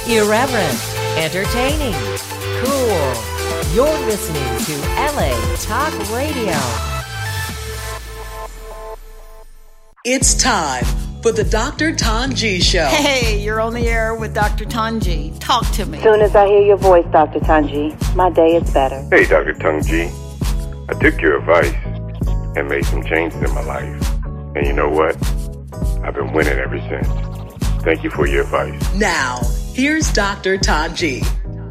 Irreverent, entertaining, cool. You're listening to LA Talk Radio. It's time for the Dr. Tanji Show. Hey, you're on the air with Dr. Tanji. Talk to me. As soon as I hear your voice, Dr. Tanji, my day is better. Hey, Dr. Tanji. I took your advice and made some changes in my life. And you know what? I've been winning ever since. Thank you for your advice. Now, here's Dr. Tanji.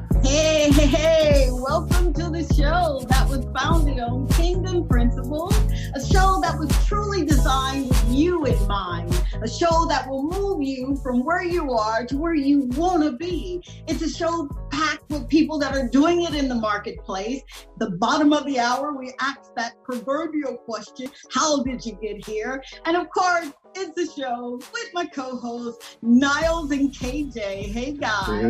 Hey, welcome to the show that was founded on Kingdom Principles, a show that was truly designed with you in mind, a show that will move you from where you are to where you want to be. It's a show packed with people that are doing it in the marketplace. The bottom of the hour, we ask that proverbial question, how did you get here? And of course, it's a show with my co-hosts, Niles and KJ. Hey, guys.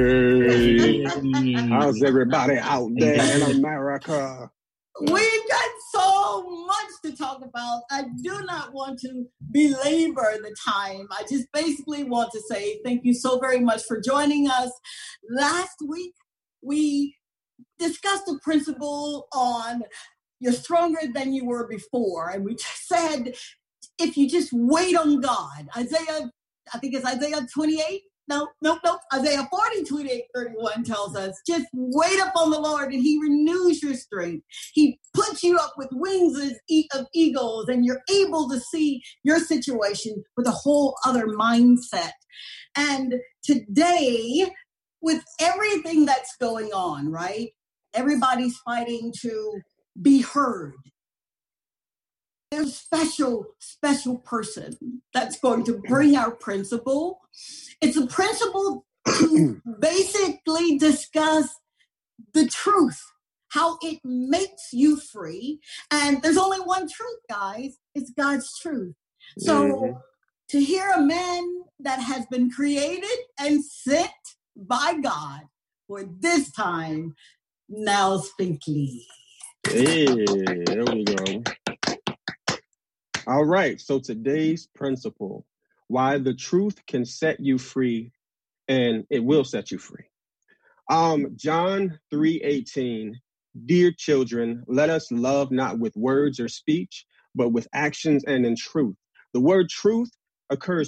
Hey, how's everybody out there in America? We've got so much to talk about. I do not want to belabor the time. I just basically want to say thank you so very much for joining us. Last week, we discussed a principle on you're stronger than you were before. And we said, if you just wait on God, Isaiah 28. No. Isaiah 40:28-31 tells us, just wait upon the Lord and he renews your strength. He puts you up with wings of eagles and you're able to see your situation with a whole other mindset. And today, with everything that's going on, right? Everybody's fighting to be heard. There's a special person that's going to bring our principle. It's a principle to basically discuss the truth, how it makes you free. And there's only one truth, guys. It's God's truth. So to hear a man that has been created and sent by God for this time, Niles Finkley. Hey, there we go. All right, so today's principle, why the truth can set you free, and it will set you free. John 3:18, dear children, let us love not with words or speech, but with actions and in truth. The word truth occurs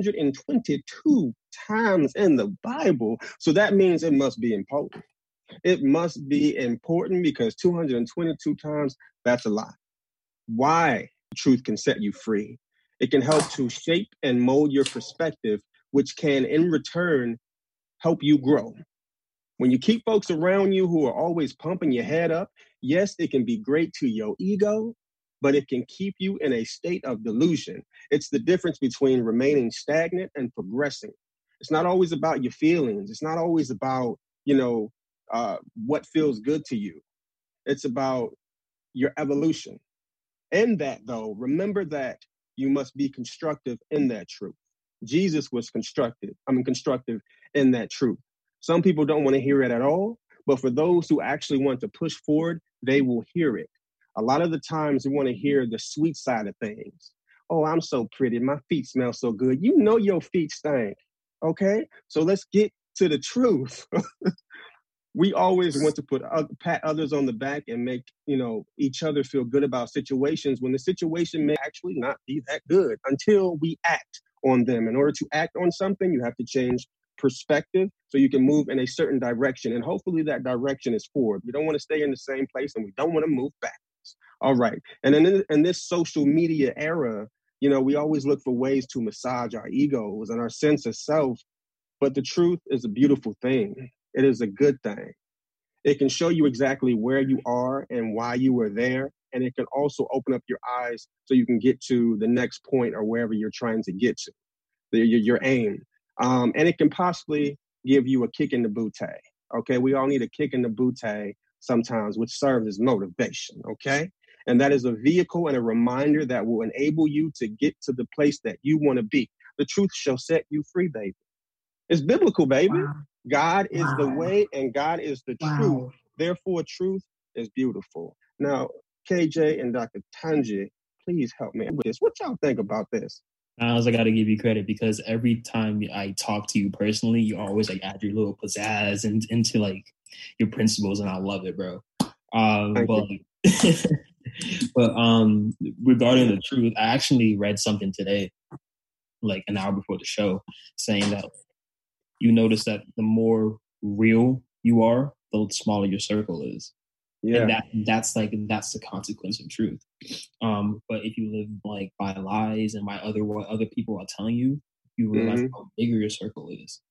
222 times in the Bible, so that means it must be important. It must be important because 222 times, that's a lot. Why? Truth can set you free. It can help to shape and mold your perspective, which can in return help you grow. When you keep folks around you who are always pumping your head up, yes, it can be great to your ego, but it can keep you in a state of delusion. It's the difference between remaining stagnant and progressing. It's not always about your feelings. It's not always about, what feels good to you. It's about your evolution. In that, though, remember that you must be constructive in that truth. Jesus was constructive in that truth. Some people don't want to hear it at all, but for those who actually want to push forward, they will hear it. A lot of the times we want to hear the sweet side of things. Oh, I'm so pretty. My feet smell so good. You know your feet stink. Okay? So let's get to the truth. We always want to pat others on the back and make, each other feel good about situations when the situation may actually not be that good until we act on them. In order to act on something, you have to change perspective so you can move in a certain direction. And hopefully that direction is forward. We don't want to stay in the same place and we don't want to move backwards. All right. And then in this social media era, we always look for ways to massage our egos and our sense of self. But the truth is a beautiful thing. It is a good thing. It can show you exactly where you are and why you were there. And it can also open up your eyes so you can get to the next point or wherever you're trying to get to, your aim. And it can possibly give you a kick in the booty. Okay, we all need a kick in the booty sometimes, which serves as motivation. Okay, and that is a vehicle and a reminder that will enable you to get to the place that you want to be. The truth shall set you free, baby. It's biblical, baby. Wow. God is the way and God is the truth. Therefore, truth is beautiful. Now, KJ and Dr. Tanji, please help me with this. What y'all think about this? Niles, I gotta give you credit because every time I talk to you personally, you always like add your little pizzazz into like your principles, and I love it, bro. But regarding the truth, I actually read something today, like an hour before the show, saying that you notice that the more real you are, the smaller your circle is. Yeah. And that's the consequence of truth. But if you live like by lies and by what other people are telling you, you realize how bigger your circle is.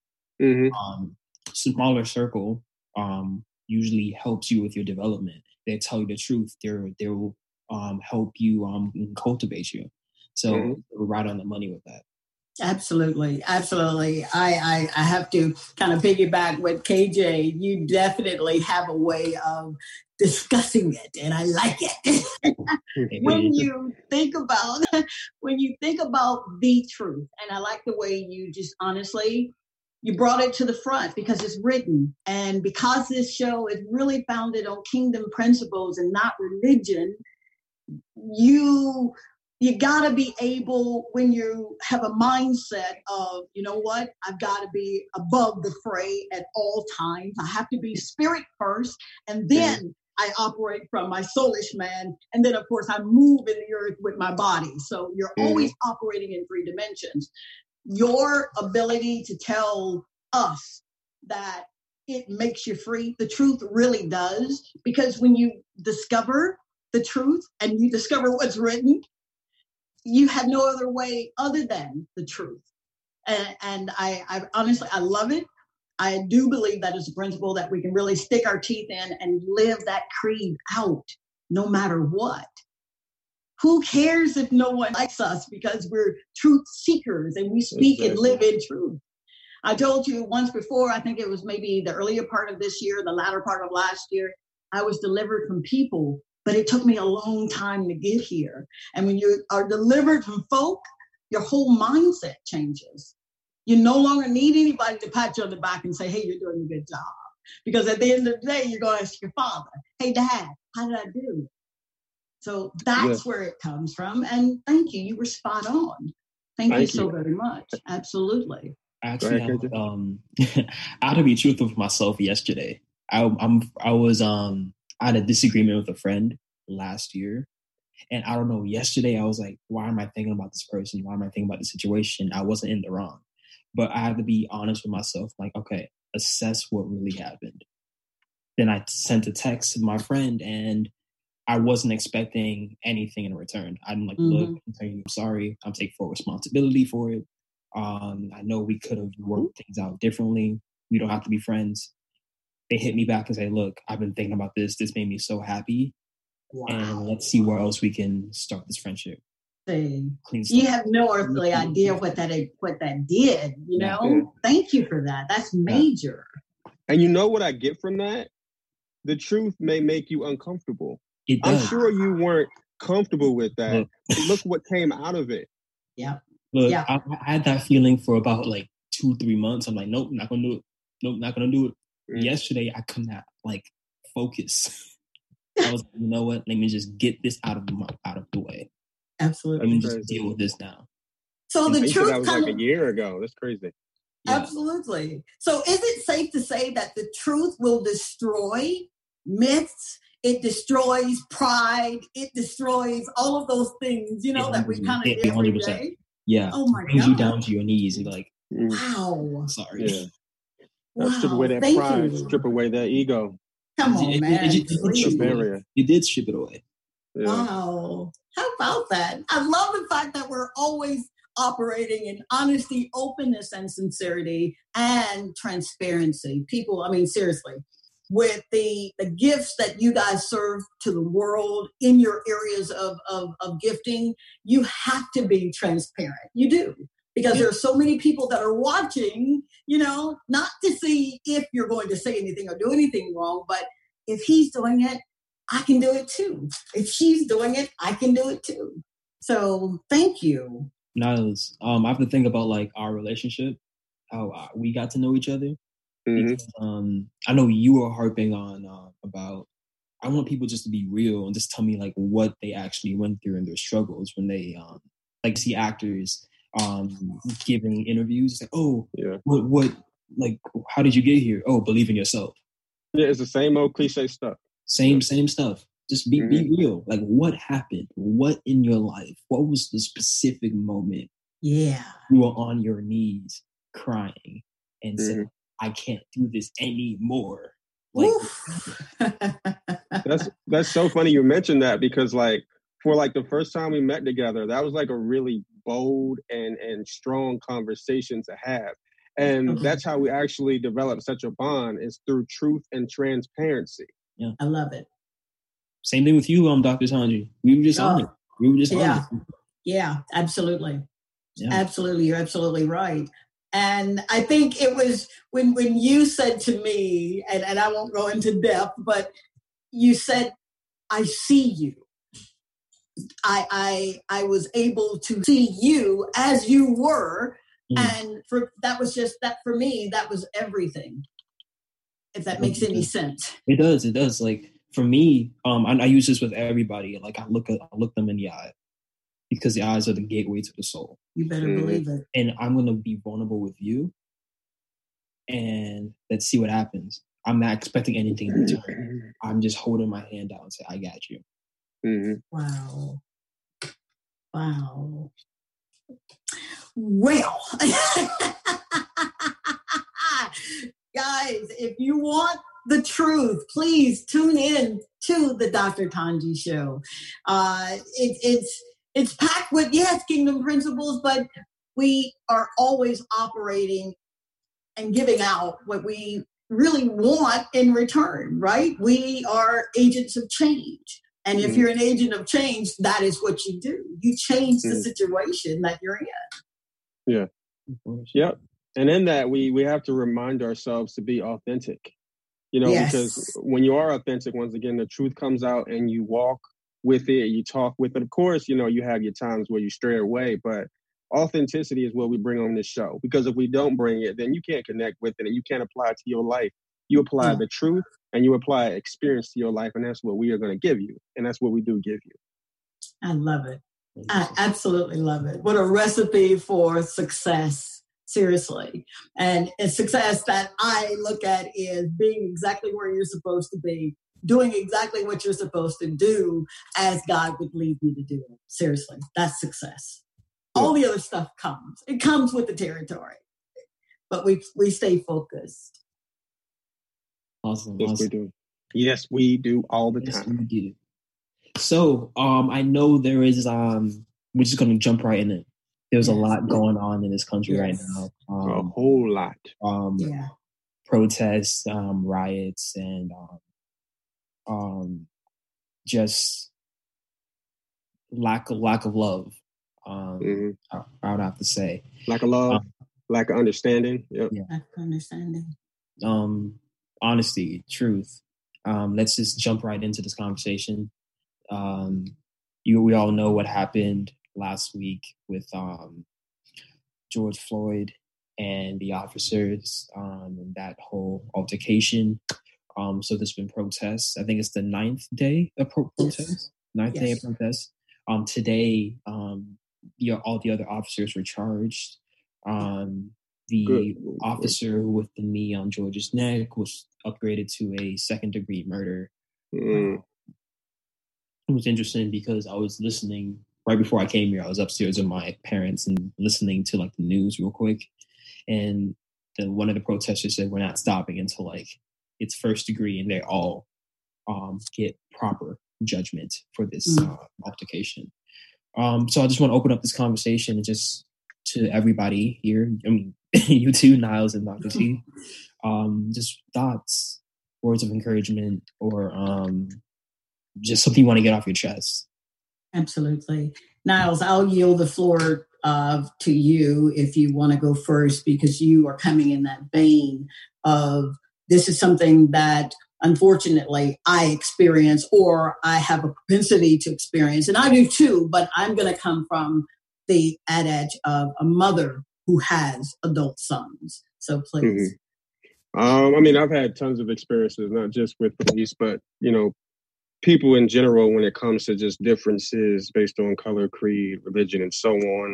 Smaller circle usually helps you with your development. They tell you the truth. They will help you cultivate you. So we're right on the money with that. Absolutely. I have to kind of piggyback with KJ. You definitely have a way of discussing it, and I like it. when you think about the truth, and I like the way you just honestly, you brought it to the front because it's written, and because this show is really founded on kingdom principles and not religion, you got to be able, when you have a mindset of, you know what, I've got to be above the fray at all times. I have to be spirit first, and then I operate from my soulish man. And then, of course, I move in the earth with my body. So you're always operating in 3 dimensions. Your ability to tell us that it makes you free, the truth really does. Because when you discover the truth and you discover what's written, you have no other way other than the truth. And I honestly, I love it. I do believe that is a principle that we can really stick our teeth in and live that creed out no matter what. Who cares if no one likes us, because we're truth seekers and we speak and live in truth. I told you once before, I think it was maybe the earlier part of this year, the latter part of last year, I was delivered from people, but it took me a long time to get here. And when you are delivered from folk, your whole mindset changes. You no longer need anybody to pat you on the back and say, hey, you're doing a good job. Because at the end of the day, you're going to ask your father, hey, Dad, how did I do? So that's where it comes from. And thank you. You were spot on. Thank you so very much. Absolutely. Actually, I had to be truthful with myself yesterday. I had a disagreement with a friend last year. And I don't know, yesterday I was like, why am I thinking about this person? Why am I thinking about the situation? I wasn't in the wrong. But I had to be honest with myself, like, okay, assess what really happened. Then I sent a text to my friend and I wasn't expecting anything in return. I'm like, look, I'm sorry. I'm taking full responsibility for it. I know we could have worked things out differently. We don't have to be friends. They hit me back and say, look, I've been thinking about this. This made me so happy. Wow. And let's see where else we can start this friendship. You have no earthly idea what that did, you know? Yeah. Thank you for that. That's major. And you know what I get from that? The truth may make you uncomfortable. It does. I'm sure you weren't comfortable with that. Look what came out of it. Yeah. Look, I had that feeling for about like 2-3 months. I'm like, nope, not gonna do it. Nope, not gonna do it. Yesterday, I could not like focus. I was like, you know what? Let me just get this out of the way. Absolutely. Let me just deal with this now. So the truth that was like a year ago. That's crazy. Yeah. Absolutely. So is it safe to say that the truth will destroy myths? It destroys pride. It destroys all of those things, you know, that we kind of do every day. Yeah. Oh my God. Brings you down to your knees and like, wow. Sorry. Yeah. Wow. Strip away that pride. Strip away that ego. Come on, man. You did strip it away. Yeah. Wow. How about that? I love the fact that we're always operating in honesty, openness, and sincerity and transparency. People, I mean, seriously, with the gifts that you guys serve to the world in your areas of gifting, you have to be transparent. You do. Because there are so many people that are watching, you know, not to see if you're going to say anything or do anything wrong, but if he's doing it, I can do it too. If she's doing it, I can do it too. So thank you. Niles, I have to think about like our relationship, how we got to know each other. Because, I know you were harping on about, I want people just to be real and just tell me like what they actually went through in their struggles when they like see actors giving interviews. Like, what, like, how did you get here? Oh, believe in yourself. Yeah, it's the same old cliche stuff. Same stuff. Just be real. Like, what happened? What in your life? What was the specific moment? Yeah. You were on your knees crying and said, I can't do this anymore. Like, that's so funny you mentioned that, because like for like the first time we met together, that was like a really bold and strong conversation to have. And that's how we actually developed such a bond, is through truth and transparency. Yeah. I love it. Same thing with you, Dr. Tanji. We were just honest. Honest. Yeah, absolutely. Yeah. Absolutely. You're absolutely right. And I think it was when you said to me, and I won't go into depth, but you said, I see you. I was able to see you as you were. And that for me, that was everything. If that makes any sense. It does. Like for me, I use this with everybody. Like I look them in the eye, because the eyes are the gateway to the soul. You better believe it. And I'm going to be vulnerable with you, and let's see what happens. I'm not expecting anything in return. I'm just holding my hand out and say, I got you. Wow. Well, guys, if you want the truth, please tune in to the Dr. Tanji Show. It's packed with, kingdom principles, but we are always operating and giving out what we really want in return, right? We are agents of change. And if you're an agent of change, that is what you do. You change the situation that you're in. Yeah. Yep. And in that, we have to remind ourselves to be authentic, because when you are authentic, once again, the truth comes out and you walk with it, you talk with it. Of course, you have your times where you stray away, but authenticity is what we bring on this show. Because if we don't bring it, then you can't connect with it and you can't apply it to your life. You apply the truth and you apply experience to your life, and that's what we are going to give you. And that's what we do give you. I love it. I absolutely love it. What a recipe for success. Seriously. And a success that I look at is being exactly where you're supposed to be, doing exactly what you're supposed to do as God would lead you to do it. Seriously, that's success. All the other stuff comes. It comes with the territory. But we stay focused. Awesome. Yes, we do. Yes, we do all the time. We do. So, I know there is, we're just going to jump right in it. There's a lot going on in this country right now. A whole lot. Protests, riots, and just lack of love. I would have to say. Lack of love, lack of understanding. Yep. Yeah. Lack of understanding. Honesty, truth. Let's just jump right into this conversation. We all know what happened last week with George Floyd and the officers and that whole altercation. So there's been protests. I think it's the 9th day of protest. 9th day of protest. Today, all the other officers were charged. The officer with the knee on George's neck was upgraded to a 2nd-degree murder. It was interesting because I was listening right before I came here. I was upstairs with my parents and listening to like the news real quick. And then one of the protesters said, we're not stopping until like it's 1st degree and they all get proper judgment for this altercation. So I just want to open up this conversation and just to everybody here. I mean, you too, Niles and Dr. T. Just thoughts, words of encouragement, or just something you want to get off your chest. Absolutely. Niles, I'll yield the floor to you if you want to go first, because you are coming in that vein of this is something that unfortunately I experience, or I have a propensity to experience, and I do too, but I'm going to come from the adage of a mother who has adult sons. So please. I mean, I've had tons of experiences, not just with police, but, people in general when it comes to just differences based on color, creed, religion, and so on.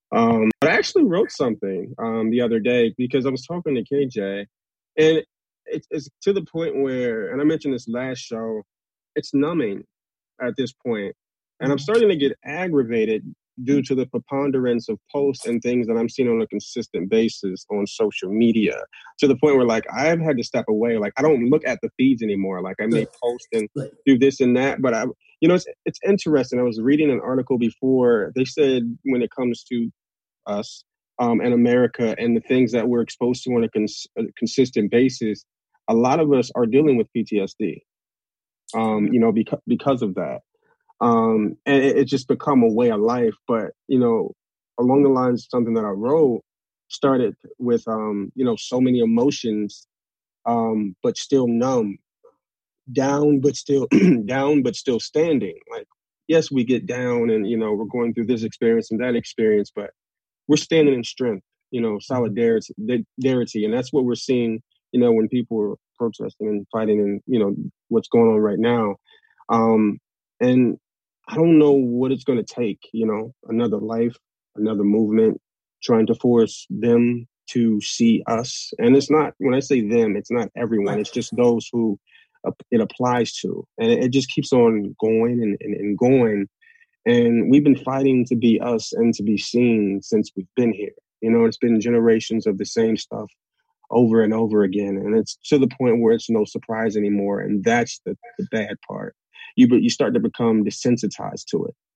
But I actually wrote something the other day because I was talking to KJ, and it's to the point where, and I mentioned this last show, it's numbing at this point. And I'm starting to get aggravated due to the preponderance of posts and things that I'm seeing on a consistent basis on social media, to the point where, like, I've had to step away. Like, I don't look at the feeds anymore. Like, I may post and do this and that, but it's interesting. I was reading an article before. They said when it comes to us and America and the things that we're exposed to on a consistent basis, a lot of us are dealing with PTSD, because of that. And it's just become a way of life. But, along the lines of something that I wrote started with, so many emotions, but still numb, down, but still down, but still standing. Like, yes, we get down and, we're going through this experience and that experience, but we're standing in strength, solidarity. And that's what we're seeing, when people are protesting and fighting and, what's going on right now. And I don't know what it's going to take, another life, another movement, trying to force them to see us. And it's not, when I say them, it's not everyone. It's just those who it applies to. And it just keeps on going and going. And we've been fighting to be us and to be seen since we've been here. It's been generations of the same stuff over and over again. And it's to the point where it's no surprise anymore. And that's the bad part. You start to become desensitized to it.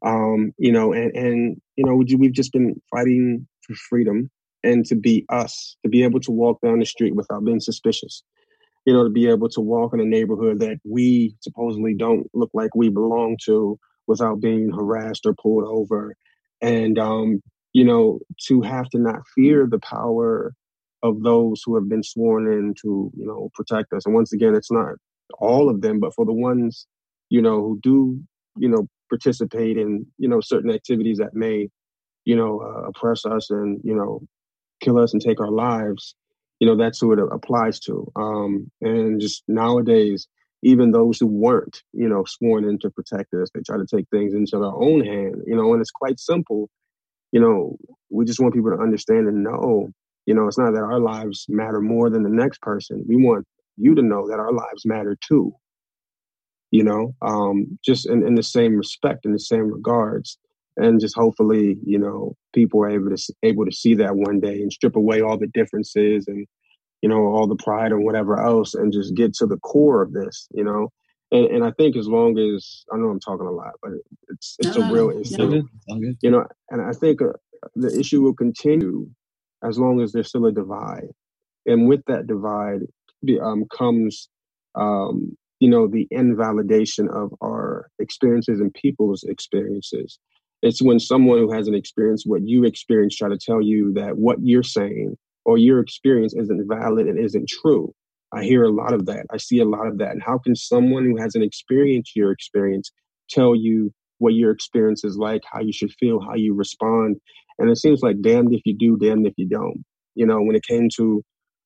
We've just been fighting for freedom and to be us, to be able to walk down the street without being suspicious, to be able to walk in a neighborhood that we supposedly don't look like we belong to without being harassed or pulled over. And, to have to not fear the power of those who have been sworn in to, protect us. And once again, it's not all of them, but for the ones, who do, participate in, certain activities that may, oppress us and, kill us and take our lives, that's who it applies to. And just nowadays, even those who weren't, sworn in to protect us, they try to take things into their own hand, and it's quite simple. We just want people to understand and know, it's not that our lives matter more than the next person. We want you to know that our lives matter too. Just in the same respect, in the same regards. And just hopefully, people are able to see that one day and strip away all the differences and, all the pride or whatever else and just get to the core of this, And I think as long as, I know I'm talking a lot, but it's a real issue, and I think the issue will continue as long as there's still a divide. And with that divide comes, the invalidation of our experiences and people's experiences. It's when someone who hasn't experienced what you experienced try to tell you that what you're saying or your experience isn't valid and isn't true. I hear a lot of that. I see a lot of that. And how can someone who hasn't experienced your experience tell you what your experience is like, how you should feel, how you respond? And it seems like damned if you do, damned if you don't. When it came to,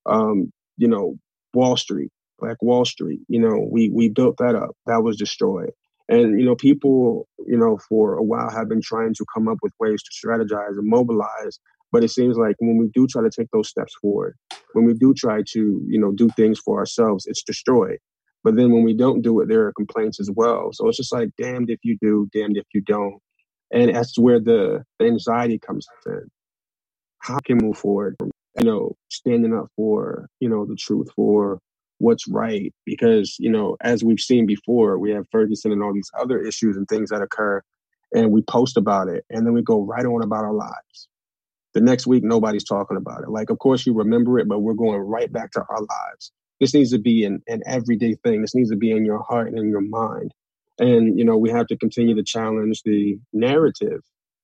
Wall Street, Black Wall Street, we built that up. That was destroyed. And, people, for a while have been trying to come up with ways to strategize and mobilize. But it seems like when we do try to take those steps forward, when we do try to, do things for ourselves, it's destroyed. But then when we don't do it, there are complaints as well. So it's just like, damned if you do, damned if you don't. And that's where the anxiety comes in. How can we move forward, standing up for, the truth, for what's right? Because, as we've seen before, we have Ferguson and all these other issues and things that occur, and we post about it, and then we go right on about our lives. The next week, nobody's talking about it. Like, of course, you remember it, but we're going right back to our lives. This needs to be an everyday thing. This needs to be in your heart and in your mind. And, we have to continue to challenge the narrative,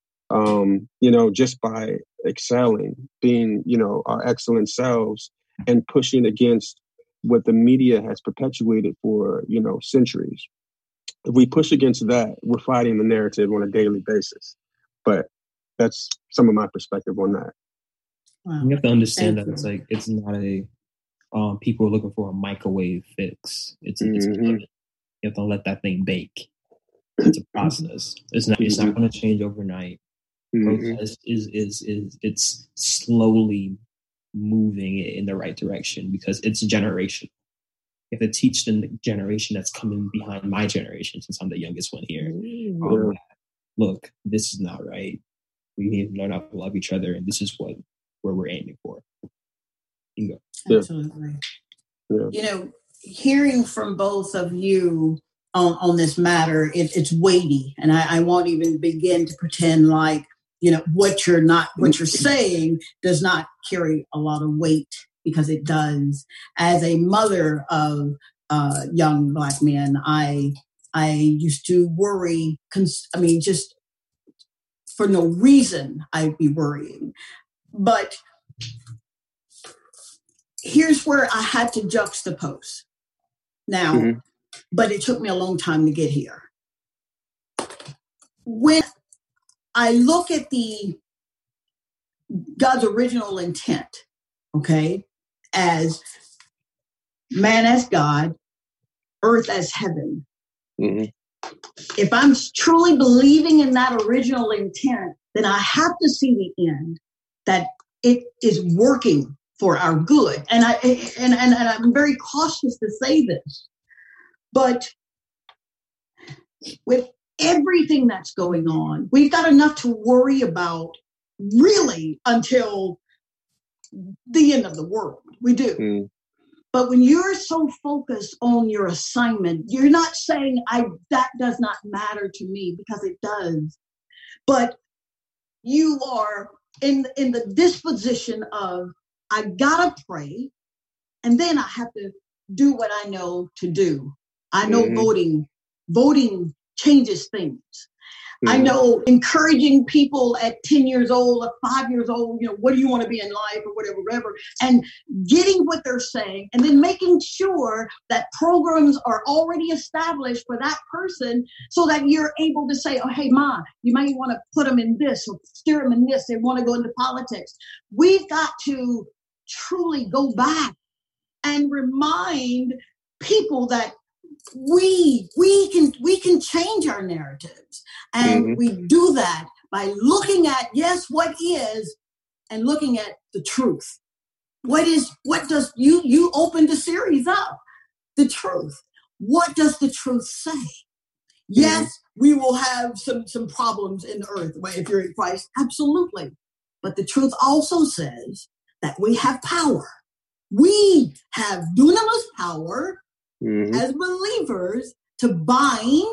just by excelling, being, our excellent selves and pushing against what the media has perpetuated for, centuries. If we push against that, we're fighting the narrative on a daily basis. But that's some of my perspective on that. Wow. You have to understand that it's not a people are looking for a microwave fix. It's you have to let that thing bake. It's a process. It's not going to change overnight. protest is it's slowly moving in the right direction because it's generational. You have to teach the generation that's coming behind my generation, since I'm the youngest one here. Look, this is not right. We need to learn how to love each other, and this is where we're aiming for. Bingo. Absolutely. Yeah. Hearing from both of you on this matter, it's weighty, and I won't even begin to pretend like what you're saying does not carry a lot of weight, because it does. As a mother of young Black men, I used to worry. Just for no reason, I'd be worrying. But here's where I had to juxtapose. Now, but it took me a long time to get here. When I look at God's original intent, okay, as man as God, earth as heaven. If I'm truly believing in that original intent, then I have to see the end, that it is working for our good. And I'm very cautious to say this, but with everything that's going on, we've got enough to worry about really until the end of the world. We do. But when you're so focused on your assignment, you're not saying that does not matter to me, because it does. But you are in the disposition of, I gotta pray, and then I have to do what I know to do. I know voting changes things. I know encouraging people at 10 years old or 5 years old, what do you want to be in life or whatever, and getting what they're saying, and then making sure that programs are already established for that person, so that you're able to say, oh, hey, Ma, you might want to put them in this or steer them in this. They want to go into politics. We've got to truly go back and remind people that we can change our narratives, and we do that by looking at what is, and looking at the truth. What does you opened the series up? The truth. What does the truth say? Yes, we will have some problems in the earth if you're in Christ, absolutely. But the truth also says that we have power. We have dunamis power as believers to bind,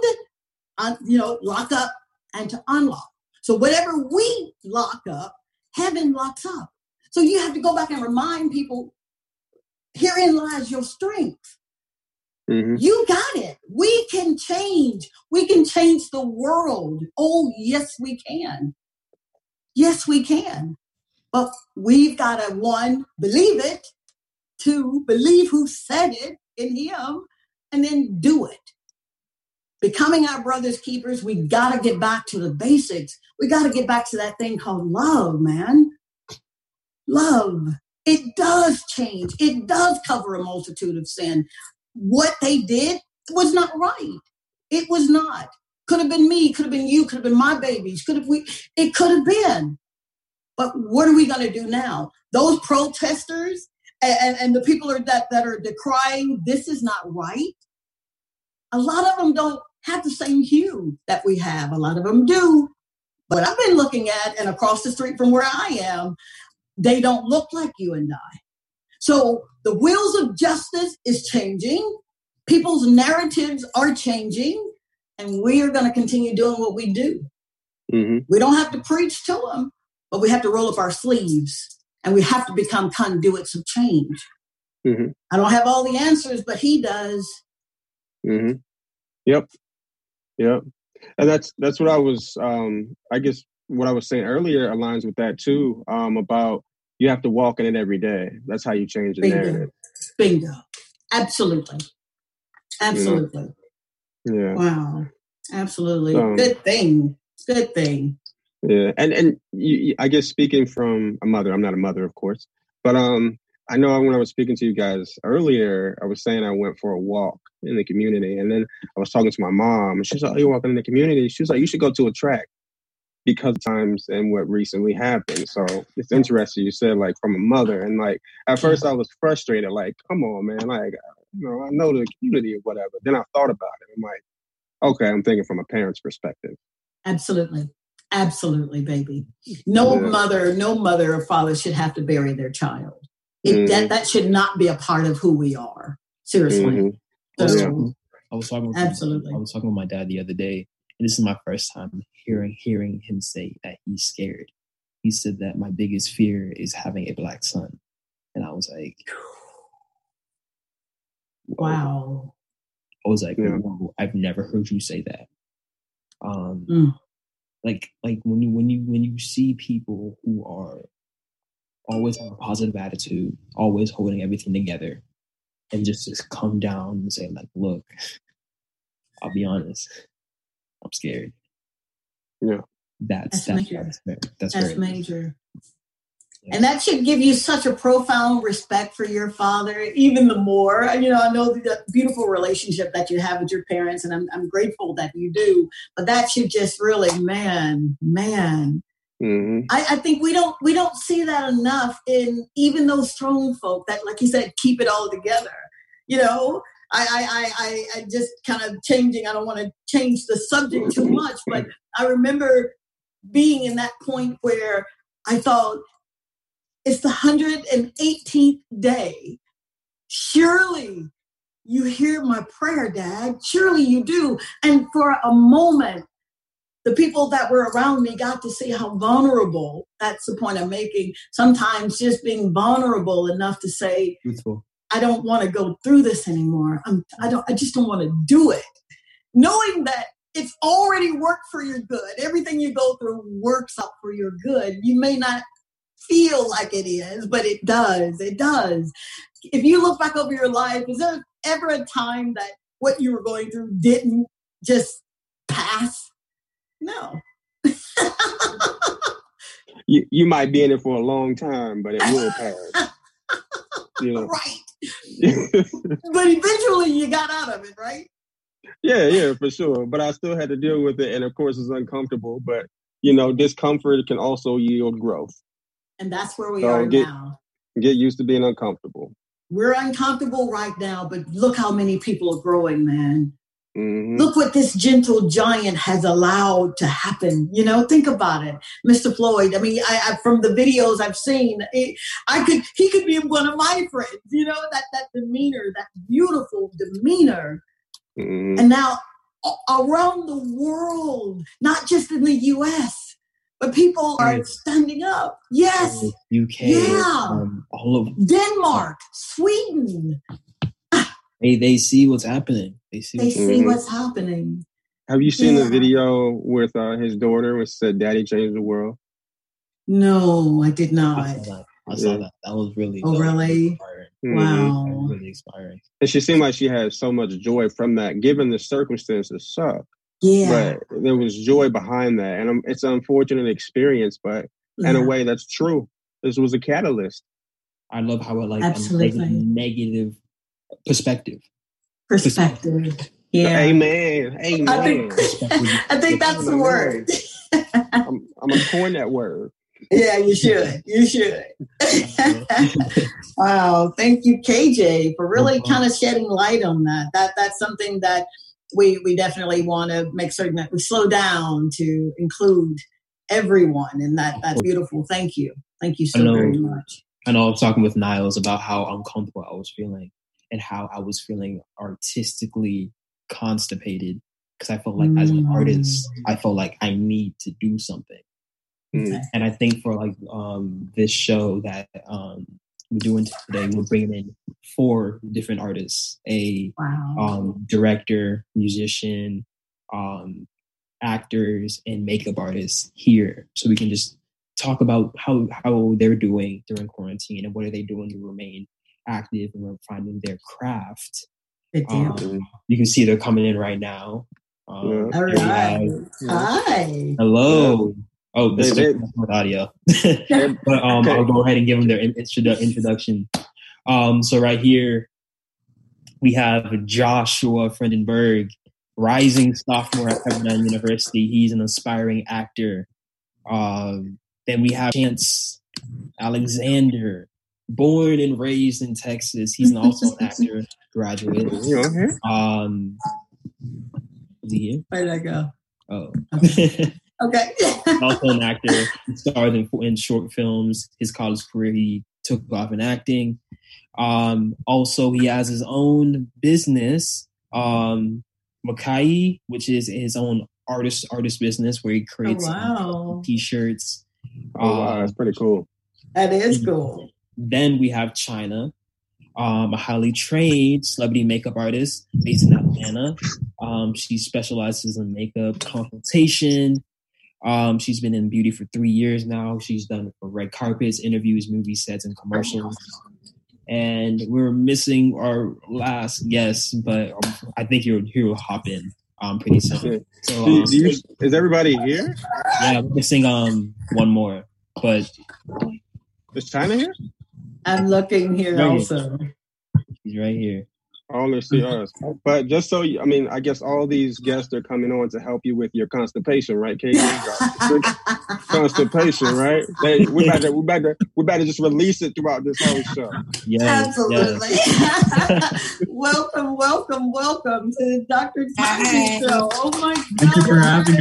lock up, and to unlock. So whatever we lock up, heaven locks up. So you have to go back and remind people, herein lies your strength. You got it. We can change. We can change the world. Oh, yes, we can. Yes, we can. But we've got to, 1, believe it, 2, believe who said it in him, and then do it. Becoming our brother's keepers, we got to get back to the basics. We got to get back to that thing called love, man. Love. It does change. It does cover a multitude of sin. What they did was not right. It was not. Could have been me, could have been you, could have been my babies, it could have been. But what are we going to do now? Those protesters and the people that are decrying this is not right, a lot of them don't have the same hue that we have. A lot of them do. But I've been looking at, and across the street from where I am, they don't look like you and I. So the wheels of justice is changing. People's narratives are changing. And we are going to continue doing what we do. We don't have to preach to them, but we have to roll up our sleeves. And we have to become conduits of change. I don't have all the answers, but he does. Yep. And that's what I was, I guess what I was saying earlier aligns with that too, about you have to walk in it every day. That's how you change the narrative. Bingo. Absolutely. Yeah. Wow. Absolutely. Good thing. Yeah. And I guess speaking from a mother, I'm not a mother, of course, but I know when I was speaking to you guys earlier, I was saying I went for a walk in the community, and then I was talking to my mom, and she's like, "Oh, you're walking in the community?" She was like, "You should go to a track." because of times and what recently happened. So it's interesting you said like from a mother, and like at first I was frustrated, like, come on, man, like, I know the community or whatever. Then I thought about it. I'm like, okay, I'm thinking from a parent's perspective. Absolutely. Absolutely, baby. No mother or father should have to bury their child. That should not be a part of who we are. Seriously. So, I was talking with my dad the other day, and this is my first time hearing him say that he's scared. He said that my biggest fear is having a black son. And I was like, wow. I was like, whoa, I've never heard you say that. Like when you see people who are always have a positive attitude, always holding everything together, and just come down and say like, look, I'll be honest, I'm scared. Yeah. That's major. That's major. And that should give you such a profound respect for your father, even the more. I know the beautiful relationship that you have with your parents, and I'm grateful that you do. But that should just really, man. Mm-hmm. I think we don't see that enough in even those strong folk that, like you said, keep it all together. I just kind of changing. I don't want to change the subject too much, but I remember being in that point where I thought, it's the 118th day. Surely you hear my prayer, Dad. Surely you do. And for a moment, the people that were around me got to see how vulnerable, that's the point I'm making, sometimes just being vulnerable enough to say, Beautiful. I don't want to go through this anymore. I just don't want to do it. Knowing that it's already worked for your good. Everything you go through works out for your good. You may not feel like it is, but it does. It does. If you look back over your life, is there ever a time that what you were going through didn't just pass? No. you might be in it for a long time, but it will pass. Right. But eventually you got out of it, right? Yeah, for sure. But I still had to deal with it. And of course it's uncomfortable, but discomfort can also yield growth. And that's where we are now. Get used to being uncomfortable. We're uncomfortable right now, but look how many people are growing, man. Mm-hmm. Look what this gentle giant has allowed to happen. Think about it. Mr. Floyd, I from the videos I've seen, he could be one of my friends, that demeanor, that beautiful demeanor. Mm-hmm. And now around the world, not just in the U.S., but people are standing up. Yes. UK. Yeah. All of Denmark, Sweden. They see what's happening. They see what's happening. Have you seen the video with his daughter which said, "Daddy changed the world"? No, I did not. I saw that. That was really really inspiring. Wow. That was really inspiring. And she seemed like she had so much joy from that, given the circumstances suck. Yeah. But there was joy behind that. And it's an unfortunate experience, but in a way that's true. This was a catalyst. I love how it Absolutely. Negative perspective. Yeah. Amen. I think that's the word. I'm going to coin that word. Yeah, you should. Wow. Thank you, KJ, for really kind of shedding light on that. That's something that we definitely want to make certain that we slow down to include everyone. And that's beautiful. Thank you. Thank you so very much. I know I was talking with Niles about how uncomfortable I was feeling and how I was feeling artistically constipated because I felt like as an artist, I felt like I need to do something. Okay. And I think for this show that we're doing today, we're bringing in 4 different artists, a director, musician, actors, and makeup artists here. So we can just talk about how they're doing during quarantine and what are they doing to remain active and finding their craft. You can see they're coming in right now. All right. Hi. Hello. Oh, this is with audio. But I'll go ahead and give them their introduction. So right here, we have Joshua Frendenberg, rising sophomore at Pepperdine University. He's an aspiring actor. Then we have Chance Alexander, born and raised in Texas. He's also an actor, graduate. You on here? Is he here? Where'd I go? Oh. Okay. Also an actor. He starred in short films. His college career, he took off in acting. Also, he has his own business, Makai, which is his own artist business where he creates t-shirts. Wow, that's pretty cool. That is cool. Then we have China, a highly trained celebrity makeup artist based in Atlanta. She specializes in makeup consultation. She's been in beauty for 3 years now. She's done it for red carpets, interviews, movie sets, and commercials. And we're missing our last guest, but I think he'll hop in pretty soon. So, is everybody here? Yeah, we're missing one more, but is China here? I'm looking here also. He's right here. I only see us. But just so you, I mean, I guess all these guests are coming on to help you with your constipation, right, KJ? Constipation, right? We better just release it throughout this whole show. Yes, absolutely. Yes. welcome to the Dr. Tanji Show. Oh my God! Thank you for having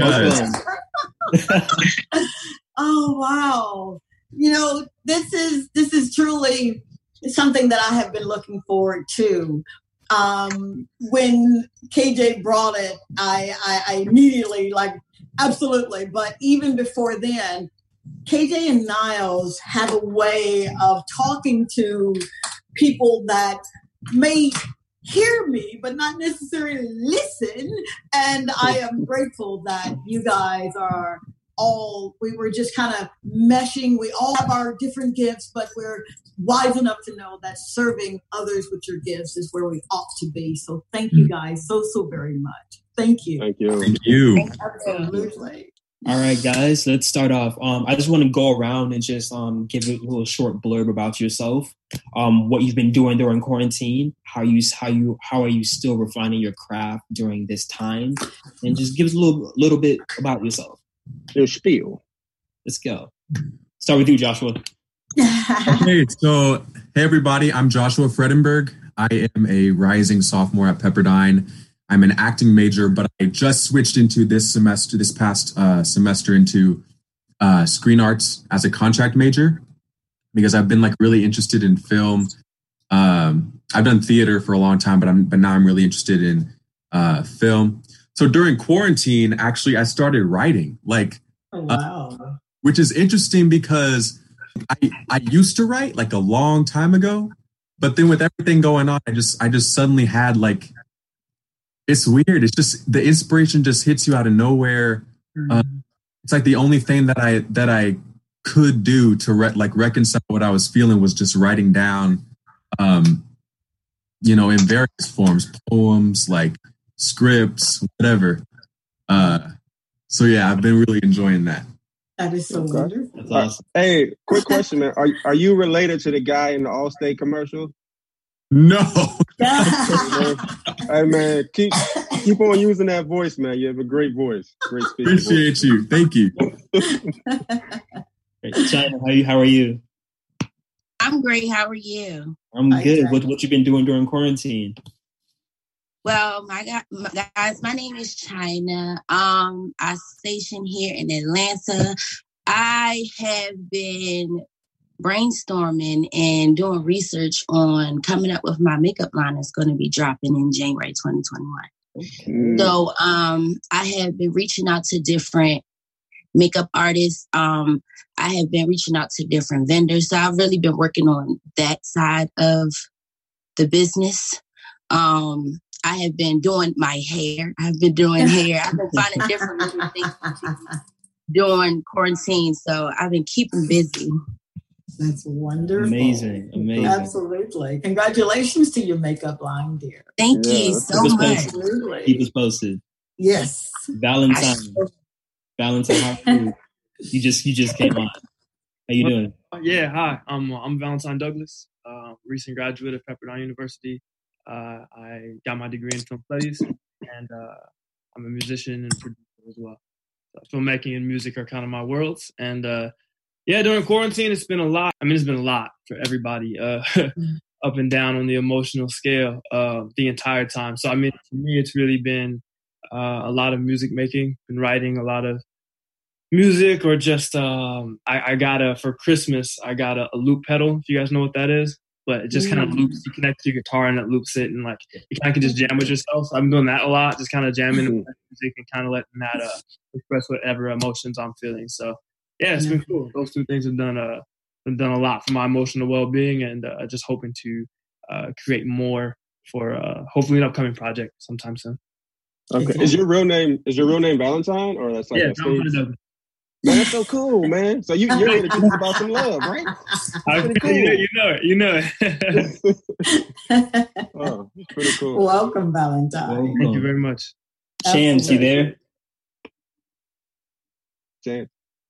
us. Oh wow! You know, this is truly something that I have been looking forward to. When KJ brought it, I immediately absolutely. But even before then, KJ and Niles have a way of talking to people that may hear me, but not necessarily listen. And I am grateful that you guys are we were just kind of meshing. We all have our different gifts, but we're wise enough to know that serving others with your gifts is where we ought to be. So thank you guys so very much. Thank you. Thank you. Thank you. Absolutely. All right, guys, let's start off. I just want to go around and just give a little short blurb about yourself. What you've been doing during quarantine, how are you still refining your craft during this time, and just give us a little bit about yourself. Your spiel. Let's go. Start with you, Joshua. Okay, so hey everybody, I'm Joshua Fredenberg. I am a rising sophomore at Pepperdine. I'm an acting major, but I just switched into this past semester into screen arts as a contract major because I've been really interested in film. I've done theater for a long time, but now I'm really interested in film. So during quarantine, actually, I started writing, which is interesting because I used to write a long time ago, but then with everything going on, I just suddenly had it's weird. It's just the inspiration just hits you out of nowhere. It's the only thing that I could do to reconcile what I was feeling was just writing down, in various forms, poems, scripts, whatever. So yeah, I've been really enjoying that. That is so wonderful. That's awesome. Hey, quick question, man. Are you related to the guy in the Allstate commercial? No. Hey man, keep on using that voice, man. You have a great voice. Great speaker. Appreciate you. Thank you. China, how are you? I'm great. How are you? I'm good. What you been doing during quarantine? Well, guys, my name is China. I'm stationed here in Atlanta. I have been brainstorming and doing research on coming up with my makeup line that's going to be dropping in January 2021. Okay. So I have been reaching out to different makeup artists. I have been reaching out to different vendors. So I've really been working on that side of the business. I have been doing my hair. I've been doing hair. I've been finding different things during quarantine. So I've been keeping busy. That's wonderful. Amazing. Absolutely. Congratulations to your makeup line, dear. Thank you so much. Absolutely. Keep us posted. Yes. Valentine, how are you? You just came on. How you doing? Yeah, hi. I'm Valentine Douglas, recent graduate of Pepperdine University. I got my degree in film studies, and I'm a musician and producer as well. filmmaking and music are kind of my worlds. And during quarantine, it's been a lot. I mean, it's been a lot for everybody, up and down on the emotional scale the entire time. So, I mean, for me, it's really been a lot of music making, been writing a lot of music, or just for Christmas, I got a loop pedal, if you guys know what that is. But it just kind of loops. You connect to your guitar and it loops it, and like you kind of can just jam with yourself. So I've been doing that a lot, just kind of jamming with music and kind of letting that express whatever emotions I'm feeling. So yeah, it's been cool. Those two things have done a lot for my emotional well-being, and just hoping to create more for hopefully an upcoming project sometime soon. Okay, is your real name Valentine, or that's like a stage? Man, that's so cool, man. So you're ready to teach about some love, right? Pretty cool. You know it. Oh, pretty cool. Welcome, Valentine. Thank you very much. Chance, you there? Chance.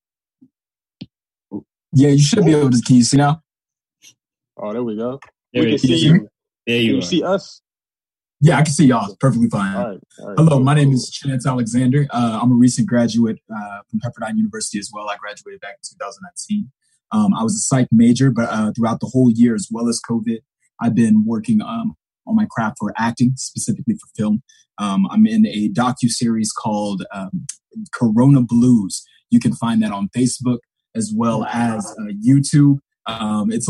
Yeah, you should be able to. Can you see now? Oh, there we go. There we can see you. There you can are. You see us? Yeah, I can see y'all perfectly fine. All right. Hello, my name is Chance Alexander. I'm a recent graduate from Pepperdine University as well. I graduated back in 2019. I was a psych major, but throughout the whole year, as well as COVID, I've been working on my craft for acting, specifically for film. I'm in a docuseries called Corona Blues. You can find that on Facebook as well as YouTube. It's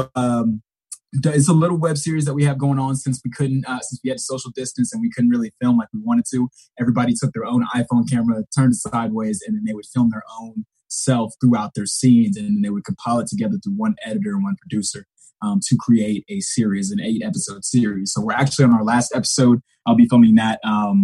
a little web series that we have going on since we had social distance and we couldn't really film like we wanted to. Everybody took their own iPhone camera, turned it sideways, and then they would film their own self throughout their scenes, and then they would compile it together through one editor and one producer to create a series, an 8-episode series. So we're actually on our last episode. I'll be filming that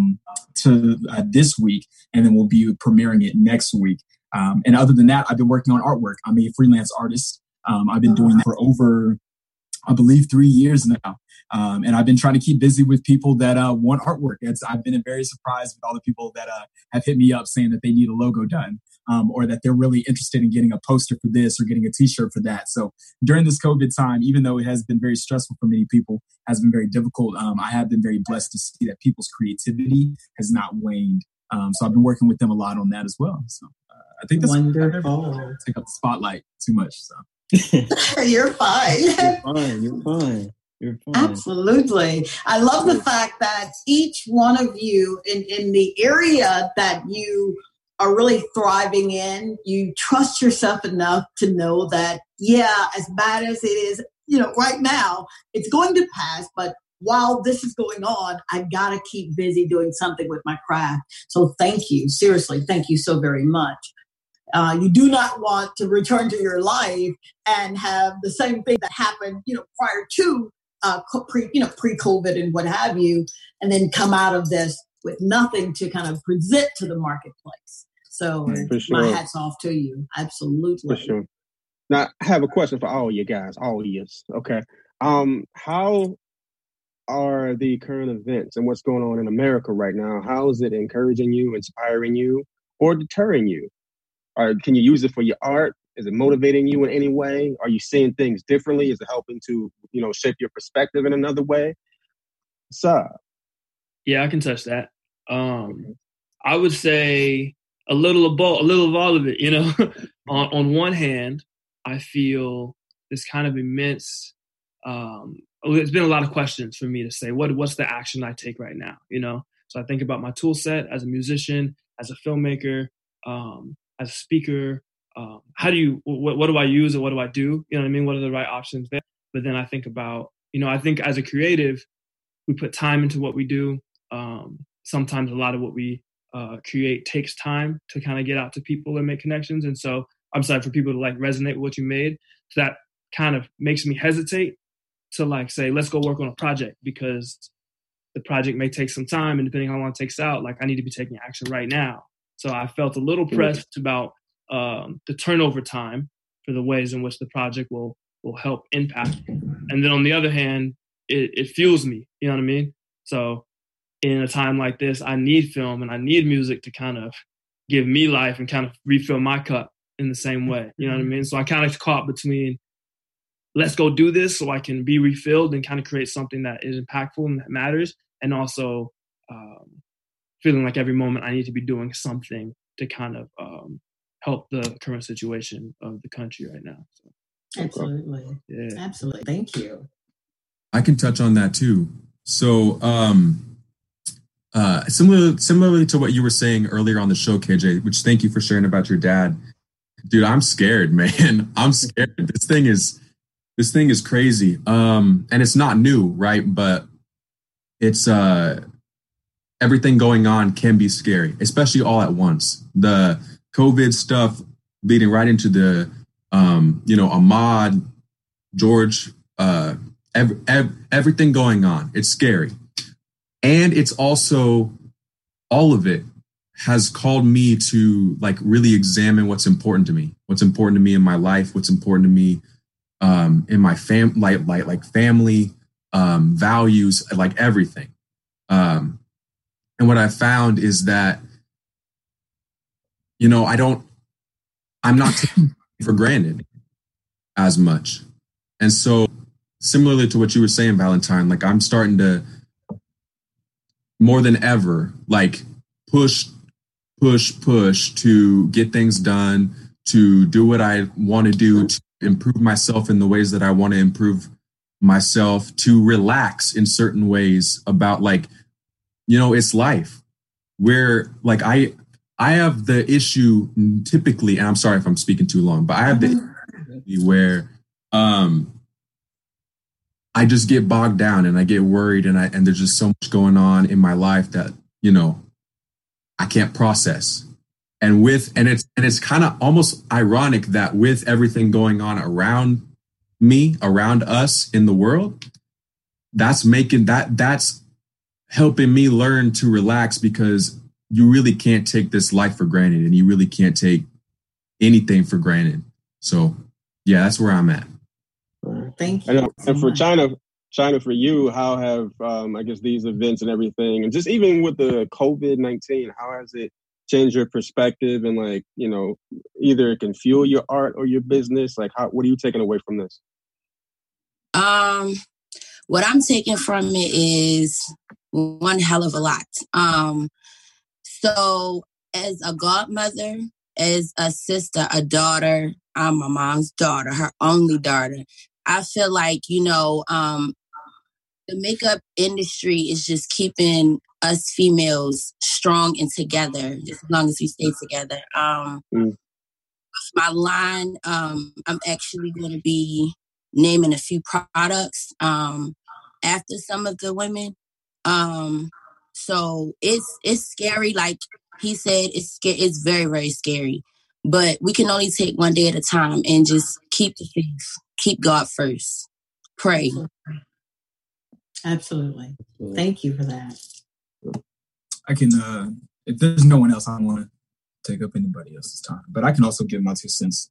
this week, and then we'll be premiering it next week. And other than that, I've been working on artwork. I'm a freelance artist. I've been doing that for over, I believe, 3 years now. And I've been trying to keep busy with people that want artwork. I've been very surprised with all the people that have hit me up saying that they need a logo done, or that they're really interested in getting a poster for this or getting a t-shirt for that. So during this COVID time, even though it has been very stressful for many people, has been very difficult, I have been very blessed to see that people's creativity has not waned. So I've been working with them a lot on that as well. So I think that's wonderful. Take up the spotlight too much. So. You're fine. You're fine. Absolutely. I love the fact that each one of you in the area that you are really thriving in, you trust yourself enough to know that, yeah, as bad as it is, right now, it's going to pass, but while this is going on, I got to keep busy doing something with my craft. So thank you. Seriously, thank you so very much. You do not want to return to your life and have the same thing that happened, prior to pre-COVID and what have you, and then come out of this with nothing to kind of present to the marketplace. So my hat's off to you. Absolutely. For sure. Now, I have a question for all you guys, all of you. Okay. How are the current events and what's going on in America right now? How is it encouraging you, inspiring you, or deterring you? Or can you use it for your art? Is it motivating you in any way? Are you seeing things differently? Is it helping to, shape your perspective in another way? Yeah, I can touch that. I would say a little of all of it, on one hand, I feel this kind of immense, there's been a lot of questions for me to say, what's the action I take right now? So I think about my tool set as a musician, as a filmmaker, as a speaker. What do I use and what do I do? You know what I mean? What are the right options there? But then I think about, I think as a creative, we put time into what we do. Sometimes a lot of what we create takes time to kind of get out to people and make connections. And so I'm sorry for people to resonate with what you made. So that kind of makes me hesitate to say, let's go work on a project, because the project may take some time, and depending on how long it takes out, I need to be taking action right now. So I felt a little pressed about the turnover time for the ways in which the project will help impact. And then on the other hand, it fuels me, you know what I mean? So in a time like this, I need film and I need music to kind of give me life and kind of refill my cup in the same way, you know what I mean? So I kind of caught between, let's go do this so I can be refilled and kind of create something that is impactful and that matters, and also feeling like every moment I need to be doing something to kind of help the current situation of the country right now. So, absolutely. Yeah. Absolutely. Thank you. I can touch on that too. So, similarly to what you were saying earlier on the show, KJ, which thank you for sharing about your dad. Dude, I'm scared, man. I'm scared. This thing is crazy. And it's not new, right? But it's everything going on can be scary, especially all at once. The COVID stuff leading right into the Ahmaud, George, everything going on. It's scary. And it's also, all of it has called me to like really examine what's important to me in my life, what's important to me in my family, values, like everything. And what I found is that, I'm not taking it for granted as much. And so similarly to what you were saying, Valentine, like I'm starting to more than ever, like push to get things done, to do what I want to do, to improve myself in the ways that I want to improve myself, to relax in certain ways about it's life. Where like I have the issue typically, and I'm sorry if I'm speaking too long, but I have the issue where I just get bogged down and I get worried and there's just so much going on in my life that, I can't process. And it's kind of almost ironic that with everything going on around me, around us in the world, that's helping me learn to relax, because you really can't take this life for granted and you really can't take anything for granted. So yeah, that's where I'm at. Thank you. And for China, for you, how have I guess these events and everything, and just even with the COVID-19, how has it changed your perspective? And either it can fuel your art or your business. Like, what are you taking away from this? What I'm taking from it is one hell of a lot. So as a godmother, as a sister, a daughter, I'm my mom's daughter, her only daughter. I feel like, the makeup industry is just keeping us females strong and together, just as long as we stay together. With my line, I'm actually going to be naming a few products after some of the women. So it's scary. Like he said, it's very, very scary. But we can only take one day at a time and just keep the faith. Keep God first. Pray. Absolutely. Thank you for that. I can, if there's no one else, I don't want to take up anybody else's time, but I can also give my 2 cents.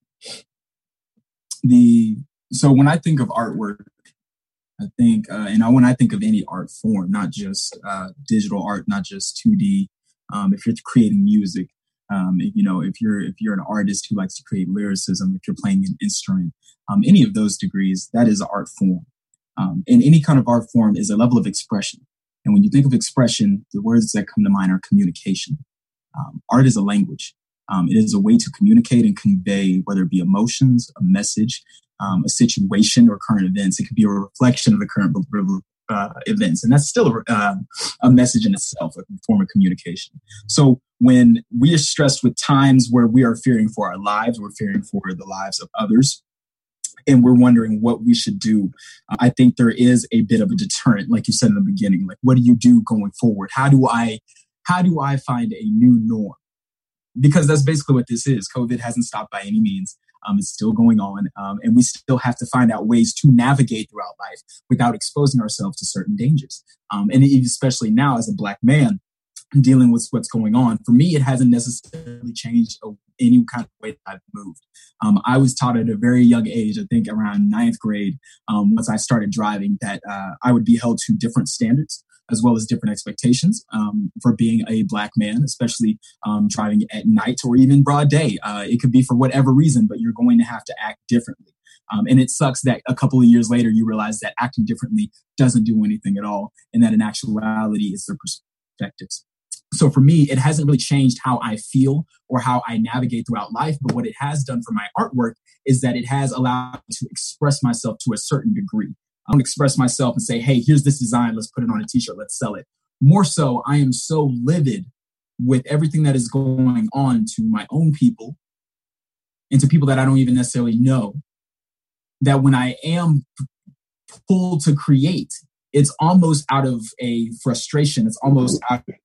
So when I think of artwork, I think, when I think of any art form, not just digital art, not just 2D, if you're creating music, if you're an artist who likes to create lyricism, if you're playing an instrument, any of those degrees, that is an art form. And any kind of art form is a level of expression. And when you think of expression, the words that come to mind are communication. Art is a language. It is a way to communicate and convey, whether it be emotions, a message, a situation, or current events. It could be a reflection of the current events. And that's still a message in itself, a form of communication. So when we are stressed with times where we are fearing for our lives, we're fearing for the lives of others, and we're wondering what we should do, I think there is a bit of a deterrent, like you said in the beginning. Like, what do you do going forward? How do I find a new norm? Because that's basically what this is. COVID hasn't stopped by any means. It's still going on. And we still have to find out ways to navigate throughout life without exposing ourselves to certain dangers. And especially now as a Black man, dealing with what's going on. For me, it hasn't necessarily changed any kind of way that I've moved. I was taught at a very young age, I think around 9th grade, once I started driving, that I would be held to different standards as well as different expectations for being a Black man, especially driving at night or even broad day. It could be for whatever reason, but you're going to have to act differently. And it sucks that a couple of years later, you realize that acting differently doesn't do anything at all, and that in actuality, it's their perspectives. So for me, it hasn't really changed how I feel or how I navigate throughout life. But what it has done for my artwork is that it has allowed me to express myself to a certain degree. I don't express myself and say, hey, here's this design. Let's put it on a t-shirt. Let's sell it. More so, I am so livid with everything that is going on to my own people and to people that I don't even necessarily know, that when I am pulled to create, it's almost out of a frustration. It's almost out of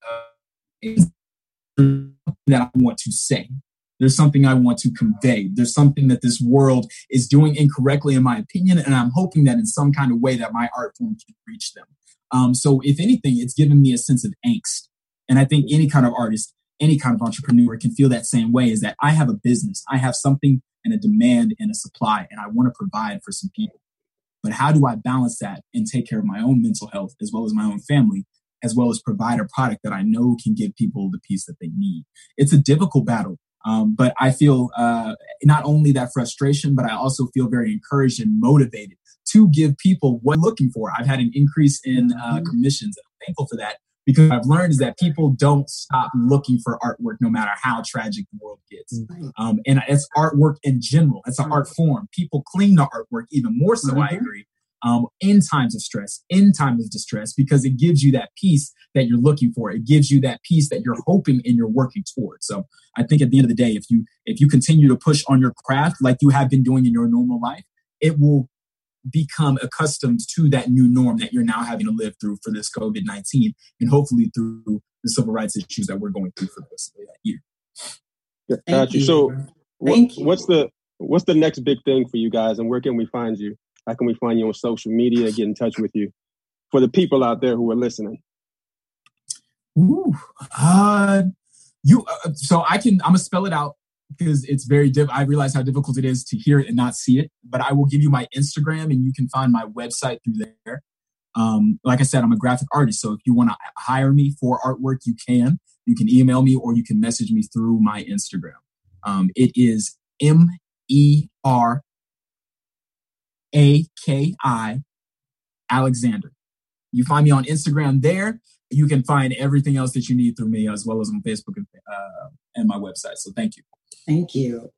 that I want to say. There's something I want to convey. There's something that this world is doing incorrectly, in my opinion, and I'm hoping that in some kind of way that my art form can reach them. So if anything, it's given me a sense of angst. And I think any kind of artist, any kind of entrepreneur can feel that same way, is that I have a business. I have something and a demand and a supply, and I want to provide for some people. But how do I balance that and take care of my own mental health as well as my own family, as well as provide a product that I know can give people the peace that they need? It's a difficult battle. But I feel not only that frustration, but I also feel very encouraged and motivated to give people what they're looking for. I've had an increase in commissions, and I'm thankful for that, because I've learned is that people don't stop looking for artwork no matter how tragic the world gets. And it's artwork in general. It's an art form. People cling to artwork even more so, I agree, in times of stress, in times of distress, because it gives you that peace that you're looking for. It gives you that peace that you're hoping and you're working towards. So I think at the end of the day, if you continue to push on your craft like you have been doing in your normal life, it will become accustomed to that new norm that you're now having to live through for this COVID-19, and hopefully through the civil rights issues that we're going through for the rest of that year. Yeah, got you. So what's the next big thing for you guys, and where can we find you? How can we find you on social media, get in touch with you, for the people out there who are listening? So I'm gonna spell it out because it's very I realize how difficult it is to hear it and not see it, but I will give you my Instagram and you can find my website through there. Like I said, I'm a graphic artist, so if you want to hire me for artwork, you can email me or you can message me through my Instagram. It is MERAKI Alexander. You find me on Instagram there. You can find everything else that you need through me, as well as on Facebook and my website. So thank you. Thank you.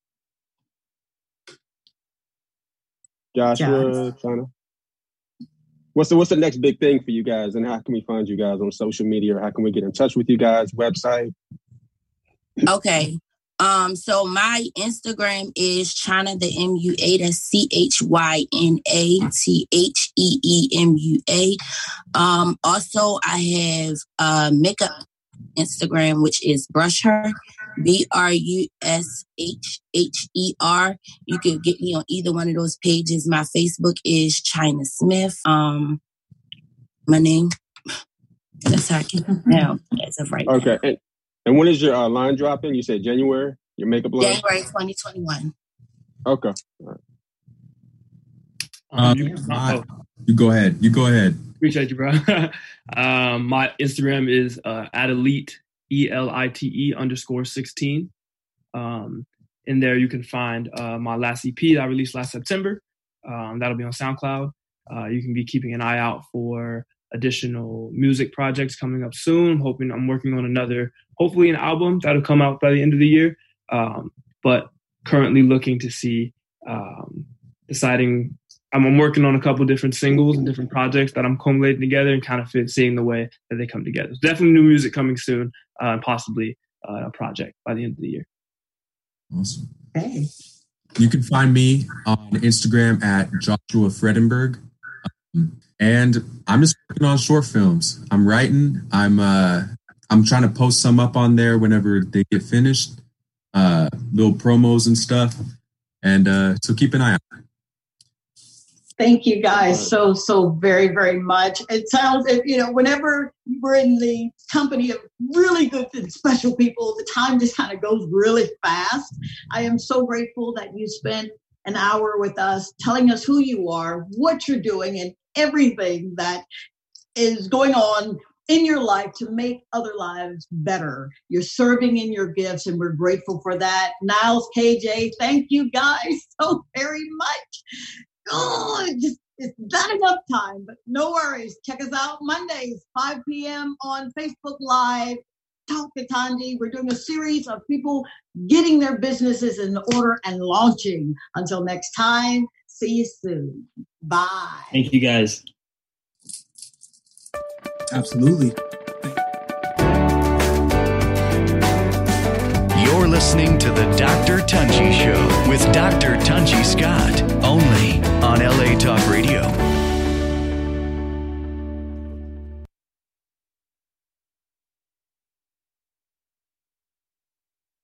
Joshua, China. What's the next big thing for you guys, and how can we find you guys on social media, or how can we get in touch with you guys? Website? Okay. So my Instagram is China the MUA. That's CHYNATHEEMUA. Also, I have makeup Instagram, which is Brush Her, BRUSHHER. You can get me on either one of those pages. My Facebook is China Smith. My name. That's how I can now as of right now. Okay. And when is your line dropping? You said January? Your makeup line? January 2021. Okay. All right. You go ahead. Appreciate you, bro. My Instagram is @elite, ELITE _16. In there, you can find my last EP that I released last September. That'll be on SoundCloud. You can be keeping an eye out for additional music projects coming up soon. I'm working on hopefully an album that'll come out by the end of the year. But currently looking to see, deciding, I'm working on a couple different singles and different projects that I'm collating together and kind of seeing the way that they come together. So definitely new music coming soon, and possibly a project by the end of the year. Awesome. Hey. You can find me on Instagram at Joshua Fredenberg. And I'm just working on short films. I'm writing. I'm trying to post some up on there whenever they get finished. Little promos and stuff. And so keep an eye out. Thank you guys so very, very much. It sounds, whenever we're in the company of really good and special people, the time just kind of goes really fast. I am so grateful that you spent an hour with us telling us who you are, what you're doing, and everything that is going on in your life to make other lives better. You're serving in your gifts, and we're grateful for that. Niles, KJ, thank you guys so very much. Oh, it's not enough time, but no worries. Check us out Mondays, 5 p.m. on Facebook Live. Talk to Tanji. We're doing a series of people getting their businesses in order and launching. Until next time, see you soon. Bye. Thank you, guys. Absolutely. You're listening to the Dr. Tunji Show with Dr. Tunji Scott, only